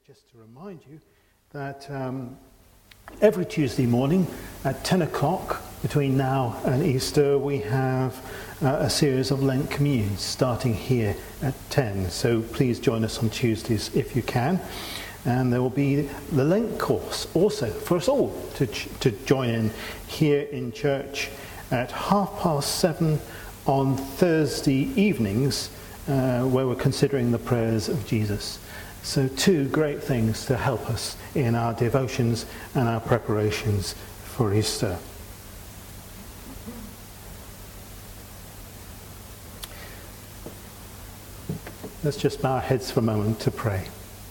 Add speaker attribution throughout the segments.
Speaker 1: just to remind you that every Tuesday morning at 10 o'clock between now and Easter we have a series of Lent communions starting here at 10. So please join us on Tuesdays if you can. And there will be the Lent course also for us all to join in here in church at 7:30 on Thursday evenings where we're considering the prayers of Jesus. So two great things to help us in our devotions and our preparations for Easter. Let's just bow our heads for a moment to pray.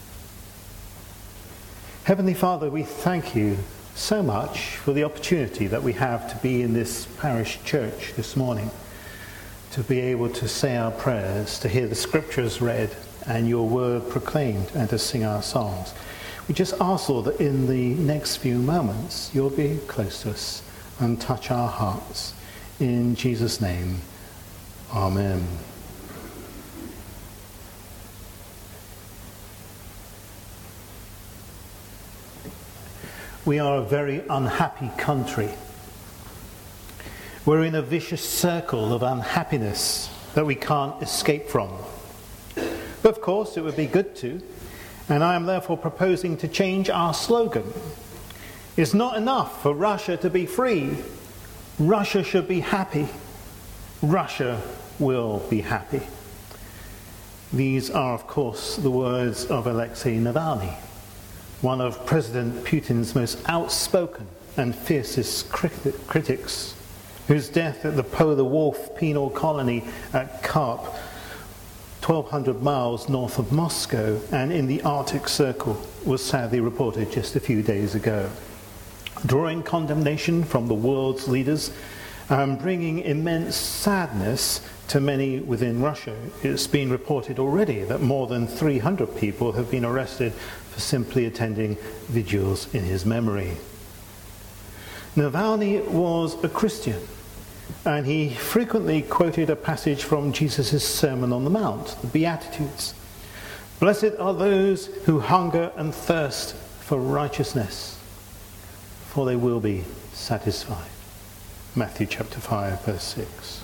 Speaker 1: Heavenly Father, we thank you so much for the opportunity that we have to be in this parish church this morning, to be able to say our prayers, to hear the scriptures read and your word proclaimed, and to sing our songs. We just ask, Lord, that in the next few moments you'll be close to us and touch our hearts. In Jesus' name, Amen. We are a very unhappy country. We're in a vicious circle of unhappiness that we can't escape from. But of course it would be good to, and I am therefore proposing to change our slogan. It's not enough for Russia to be free. Russia should be happy. Russia will be happy. These are of course the words of Alexei Navalny, one of President Putin's most outspoken and fiercest critics, whose death at the Polar Wolf penal colony at Karp, 1,200 miles north of Moscow and in the Arctic Circle, was sadly reported just a few days ago. Drawing condemnation from the world's leaders and bringing immense sadness to many within Russia, it's been reported already that more than 300 people have been arrested for simply attending vigils in his memory. Navalny was a Christian, and he frequently quoted a passage from Jesus' Sermon on the Mount, the Beatitudes. Blessed are those who hunger and thirst for righteousness, for they will be satisfied. Matthew chapter 5, verse 6.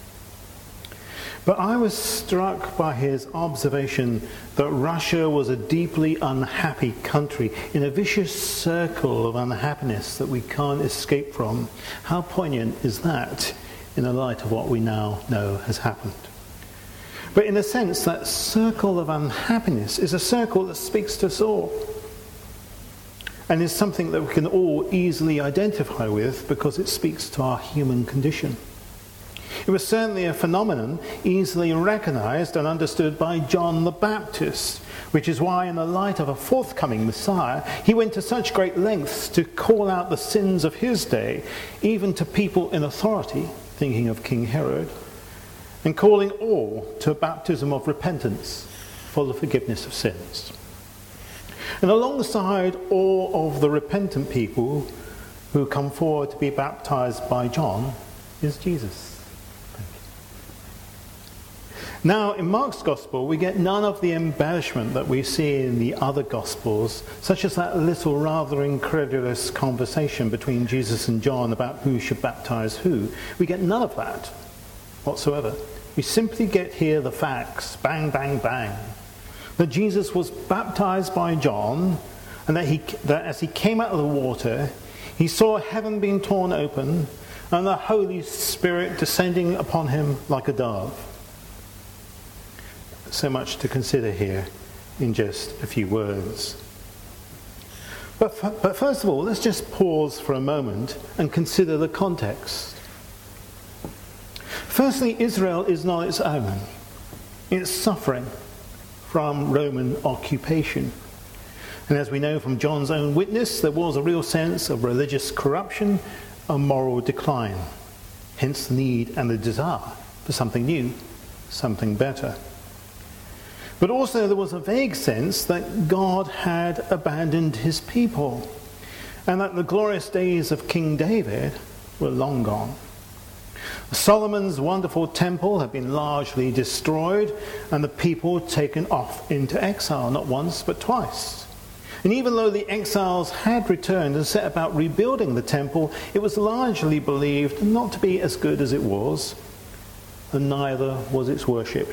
Speaker 1: But I was struck by his observation that Russia was a deeply unhappy country in a vicious circle of unhappiness that we can't escape from. How poignant is that in the light of what we now know has happened? But in a sense, that circle of unhappiness is a circle that speaks to us all, and is something that we can all easily identify with because it speaks to our human condition. It was certainly a phenomenon easily recognized and understood by John the Baptist, which is why in the light of a forthcoming Messiah, he went to such great lengths to call out the sins of his day, even to people in authority, thinking of King Herod, and calling all to a baptism of repentance for the forgiveness of sins. And alongside all of the repentant people who come forward to be baptized by John is Jesus. Now, in Mark's Gospel, we get none of the embellishment that we see in the other Gospels, such as that little rather incredulous conversation between Jesus and John about who should baptize who. We get none of that whatsoever. We simply get here the facts, bang, bang, bang, that Jesus was baptized by John, and that as he came out of the water, he saw heaven being torn open, and the Holy Spirit descending upon him like a dove. So much to consider here in just a few words. But first of all, let's just pause for a moment and consider the context. Firstly, Israel is not its own. It's suffering from Roman occupation. And as we know from John's own witness, there was a real sense of religious corruption and moral decline. Hence the need and the desire for something new, something better. But also there was a vague sense that God had abandoned his people, and that the glorious days of King David were long gone. Solomon's wonderful temple had been largely destroyed and the people taken off into exile, not once but twice. And even though the exiles had returned and set about rebuilding the temple, it was largely believed not to be as good as it was, and neither was its worship.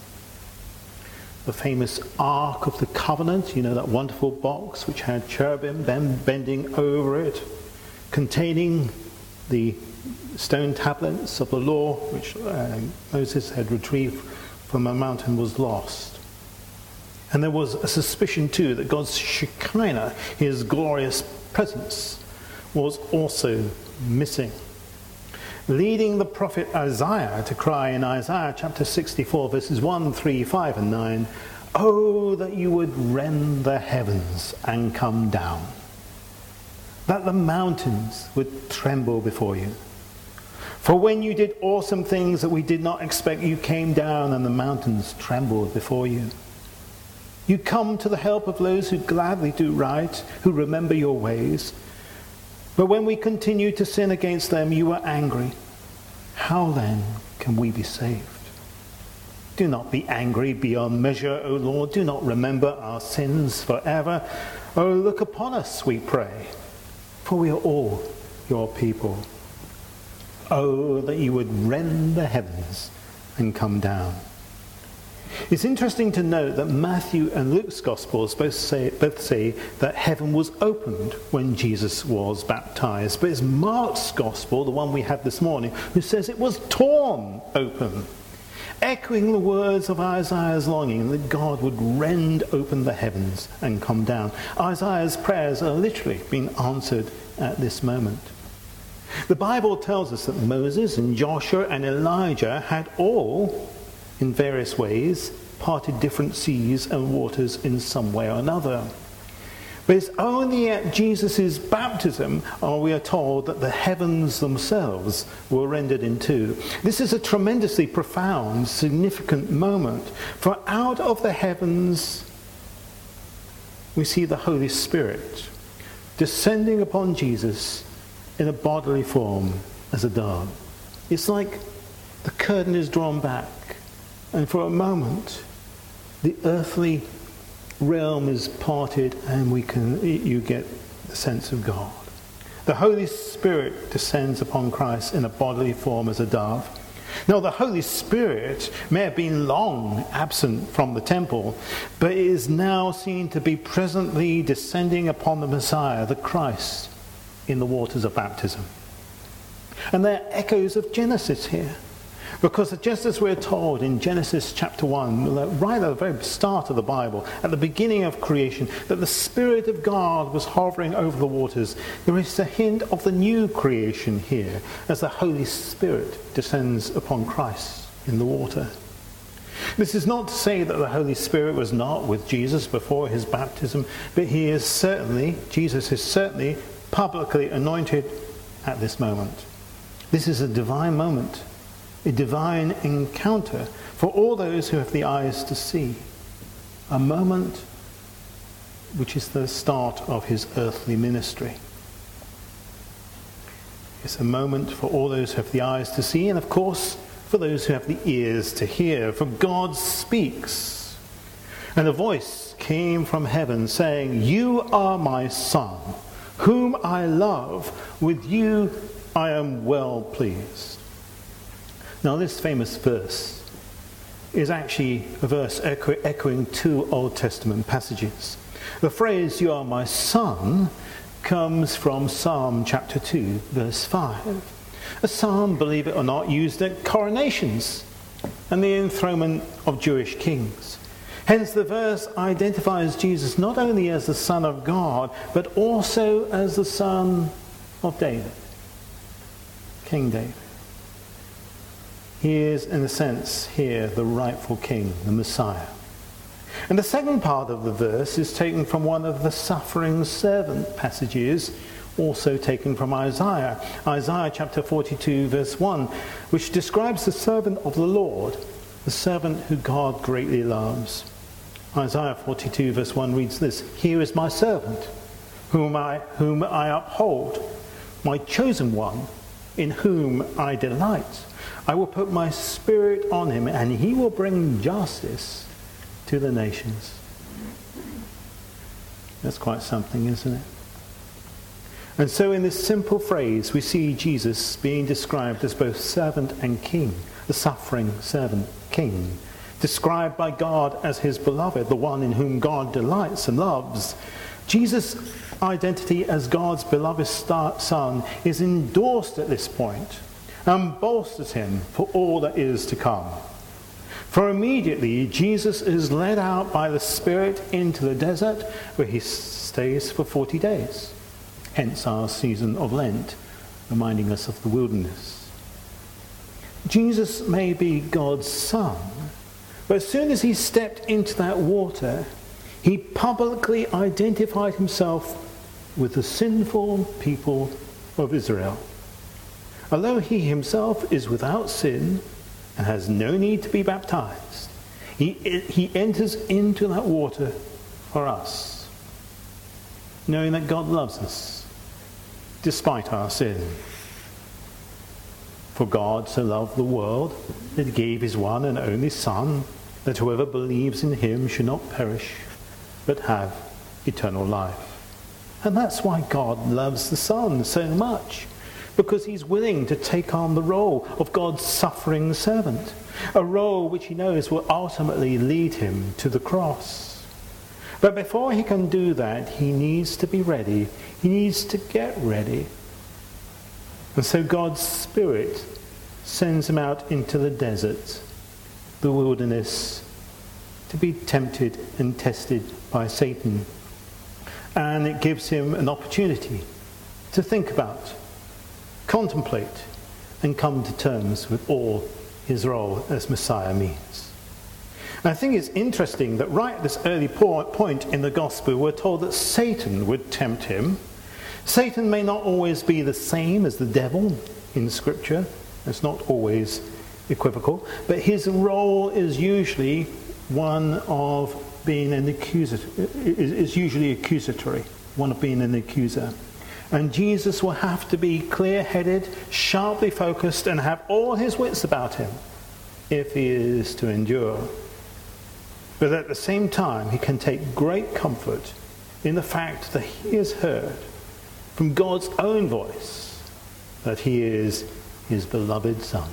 Speaker 1: The famous Ark of the Covenant, that wonderful box which had cherubim bending over it, containing the stone tablets of the law which Moses had retrieved from a mountain, was lost. And there was a suspicion too that God's Shekinah, his glorious presence, was also missing, leading the prophet Isaiah to cry in Isaiah chapter 64 verses 1, 3, 5 and 9, "Oh, that you would rend the heavens and come down, that the mountains would tremble before you. For when you did awesome things that we did not expect, you came down and the mountains trembled before you. You come to the help of those who gladly do right, who remember your ways. But when we continue to sin against them, you are angry. How then can we be saved? Do not be angry beyond measure, O Lord. Do not remember our sins forever. Oh, look upon us, we pray, for we are all your people. Oh, that you would rend the heavens and come down." It's interesting to note that Matthew and Luke's Gospels both say that heaven was opened when Jesus was baptized. But it's Mark's Gospel, the one we had this morning, who says it was torn open, echoing the words of Isaiah's longing that God would rend open the heavens and come down. Isaiah's prayers are literally being answered at this moment. The Bible tells us that Moses and Joshua and Elijah had all, in various ways, parted different seas and waters in some way or another. But it's only at Jesus' baptism are we are told that the heavens themselves were rendered in two. This is a tremendously profound, significant moment, for out of the heavens we see the Holy Spirit descending upon Jesus in a bodily form as a dove. It's like the curtain is drawn back, and for a moment the earthly realm is parted, and you get the sense of God. The Holy Spirit descends upon Christ in a bodily form as a dove. Now, the Holy Spirit may have been long absent from the temple, but it is now seen to be presently descending upon the Messiah, the Christ, in the waters of baptism. And there are echoes of Genesis here. Because just as we're told in Genesis chapter 1, right at the very start of the Bible, at the beginning of creation, that the Spirit of God was hovering over the waters, there is a hint of the new creation here, as the Holy Spirit descends upon Christ in the water. This is not to say that the Holy Spirit was not with Jesus before his baptism, but Jesus is certainly publicly anointed at this moment. This is a divine moment, a divine encounter for all those who have the eyes to see. A moment which is the start of his earthly ministry. It's a moment for all those who have the eyes to see, and of course for those who have the ears to hear. For God speaks, and a voice came from heaven saying, "You are my Son, whom I love. With you I am well pleased." Now, this famous verse is actually a verse echoing two Old Testament passages. The phrase, "You are my Son," comes from Psalm chapter 2, verse 5. A psalm, believe it or not, used at coronations and the enthronement of Jewish kings. Hence, the verse identifies Jesus not only as the Son of God, but also as the son of David, King David. He is, in a sense, here the rightful king, the Messiah. And the second part of the verse is taken from one of the suffering servant passages, also taken from Isaiah. Isaiah chapter 42, verse 1, which describes the servant of the Lord, the servant who God greatly loves. Isaiah 42, verse 1 reads this: "Here is my servant, whom I uphold, my chosen one, in whom I delight. I will put my spirit on him, and he will bring justice to the nations." That's quite something, isn't it? And so in this simple phrase, we see Jesus being described as both servant and king, the suffering servant king, described by God as his beloved, the one in whom God delights and loves. Jesus' identity as God's beloved son is endorsed at this point and bolsters him for all that is to come. For immediately, Jesus is led out by the Spirit into the desert, where he stays for 40 days. Hence our season of Lent, reminding us of the wilderness. Jesus may be God's son, but as soon as he stepped into that water, he publicly identified himself with the sinful people of Israel. Although he himself is without sin and has no need to be baptized, he enters into that water for us, knowing that God loves us despite our sin. For God so loved the world that he gave his one and only Son, that whoever believes in him should not perish, but have eternal life. And that's why God loves the Son so much, because he's willing to take on the role of God's suffering servant, a role which he knows will ultimately lead him to the cross. But before he can do that, he needs to be ready. He needs to get ready. And so God's Spirit sends him out into the desert, the wilderness, to be tempted and tested by Satan. And it gives him an opportunity to think about, contemplate, and come to terms with all his role as Messiah means. And I think it's interesting that right at this early point in the Gospel, we're told that Satan would tempt him. Satan may not always be the same as the devil in Scripture. It's not always equivocal. But his role is usually one of being an accuser, is usually accusatory, one of being an accuser. And Jesus will have to be clear-headed, sharply focused, and have all his wits about him if he is to endure. But at the same time, he can take great comfort in the fact that he has heard from God's own voice that he is his beloved Son.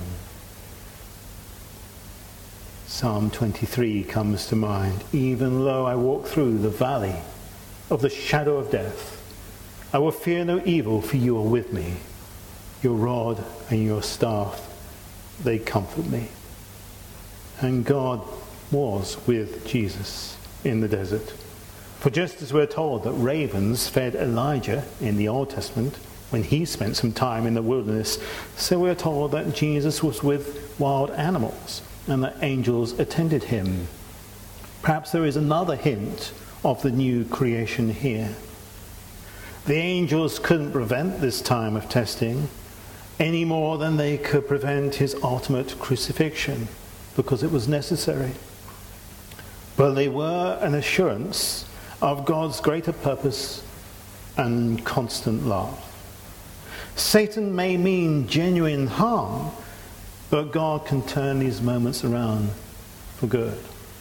Speaker 1: Psalm 23 comes to mind. Even though I walk through the valley of the shadow of death, I will fear no evil, for you are with me. Your rod and your staff, they comfort me. And God was with Jesus in the desert. For just as we're told that ravens fed Elijah in the Old Testament when he spent some time in the wilderness, so we're told that Jesus was with wild animals and that angels attended him. Perhaps there is another hint of the new creation here. The angels couldn't prevent this time of testing any more than they could prevent his ultimate crucifixion, because it was necessary. But they were an assurance of God's greater purpose and constant love. Satan may mean genuine harm, but God can turn these moments around for good.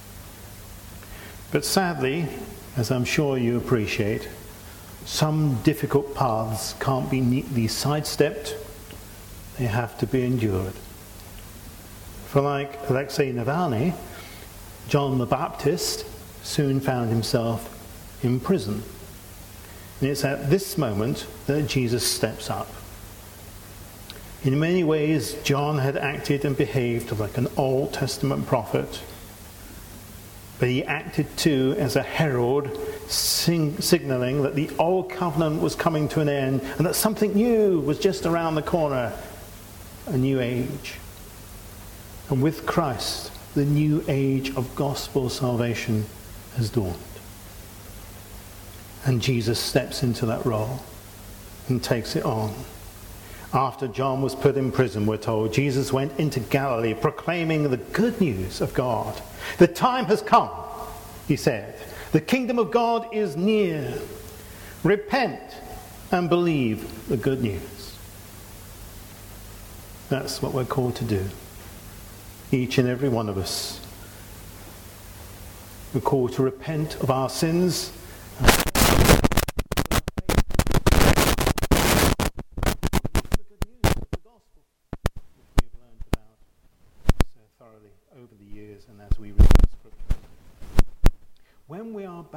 Speaker 1: But sadly, as I'm sure you appreciate, some difficult paths can't be neatly sidestepped. They have to be endured. For like Alexei Navalny, John the Baptist soon found himself in prison. And it's at this moment that Jesus steps up. In many ways, John had acted and behaved like an Old Testament prophet. But he acted too as a herald, signaling that the old covenant was coming to an end and that something new was just around the corner, a new age. And with Christ, the new age of gospel salvation has dawned. And Jesus steps into that role and takes it on. After John was put in prison, we're told, Jesus went into Galilee proclaiming the good news of God. The time has come, he said. The kingdom of God is near. Repent and believe the good news. That's what we're called to do. Each and every one of us. We're called to repent of our sins,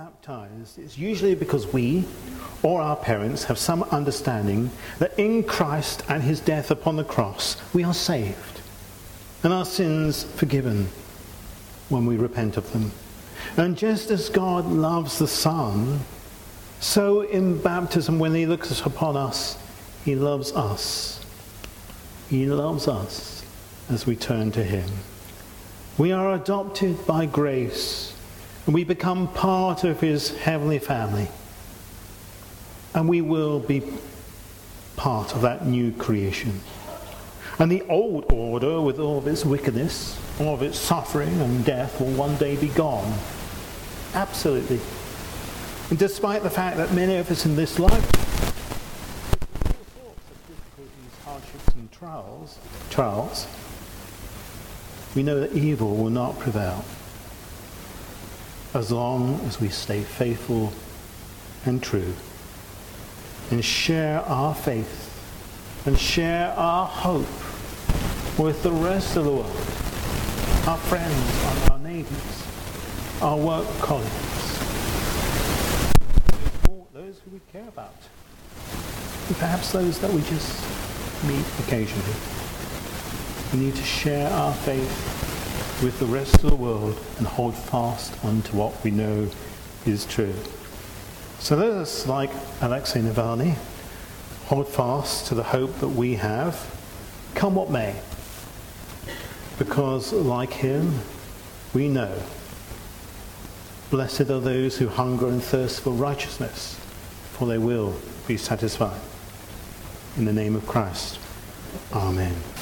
Speaker 1: baptized, it's usually because we or our parents have some understanding that in Christ and his death upon the cross, we are saved and our sins forgiven when we repent of them. And just as God loves the Son, so in baptism, when he looks upon us, he loves us. He loves us as we turn to him. We are adopted by grace, and we become part of his heavenly family. And we will be part of that new creation. And the old order, with all of its wickedness, all of its suffering and death, will one day be gone. Absolutely. And despite the fact that many of us in this life, all sorts of difficulties, hardships and trials, we know that evil will not prevail as long as we stay faithful and true and share our faith and share our hope with the rest of the world, our friends, our neighbours, our work colleagues, those who we care about, and perhaps those that we just meet occasionally. We need to share our faith with the rest of the world and hold fast unto what we know is true. So let us, like Alexei Navalny, hold fast to the hope that we have, come what may. Because like him, we know, blessed are those who hunger and thirst for righteousness, for they will be satisfied. In the name of Christ, amen.